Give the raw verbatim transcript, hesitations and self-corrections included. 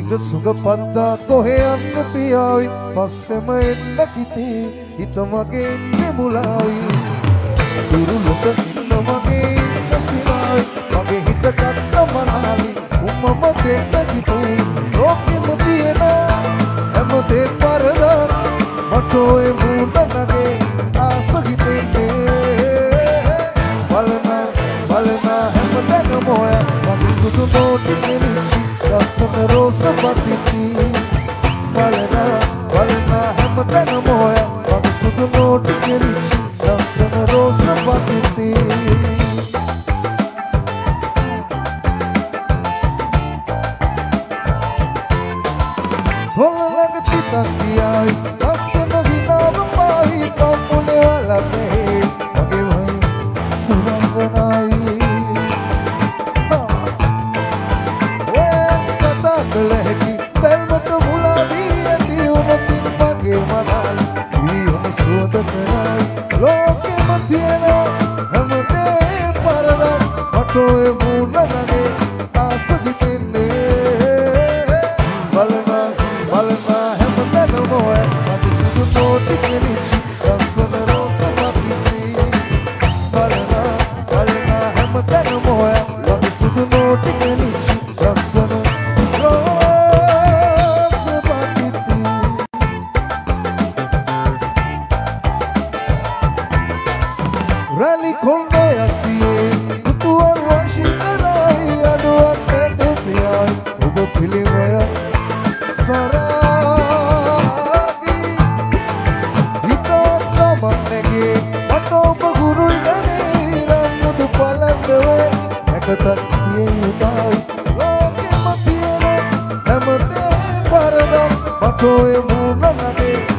සුග පද්දා කොහේ යන්න පියාවි පස්සෙම එන්න කිතේ හිත මගේ ඉන්නේ මුලාවි දුරුලක ඉන්න මගේ ඉන්න සිනාවි මගේ හිත ගත්ත මනාලි උම්මම දෙන්න කිතේ ලෝකෙම තියෙන හැම දේ පරදා මට ඔය මුණ නගේ ආස හිතෙන්නේ බලන බලන හැමදැනම ඔය මගේ සුදු නෝටි කෙලිච්චි ලස්සන රෝස පතිති බලන බලන හැමතැනම ඔය මගේ සුදු නෝටි කෙලිච්චි ලස්සන රෝස පතිති හොල්ලඟ තිතක් කියායි ලස්සන හිනාව පාහි පම්මුලේ වලපේ මගේ වයි සුරංගනායි ලැහැකි බැල්මට මුලාවී ඇති උනතින් මගේ මනල් වීම සුවඳ කරයි ලෝකෙම තියෙන හැමදේ පරදම් මට ඔය මුණ නගේ ආස හිතෙන්නේ බලන බලන හැමතැනම ඔය මගේ සුදු නෝටි කෙලිච්චි ලස්සන රෝස පතිති බලන බලන හැමතැනම ඔය මගේ සුදු නෝටි කෙලිච්චි ලස්සන Rally konde atiye utuwar washindarai aduwak tepiyai ubo pilimaya saragi hita tamannege ato baguru igane ramudu palandewe ekatat tiye udai loke matiyene namate paradam mato e munanage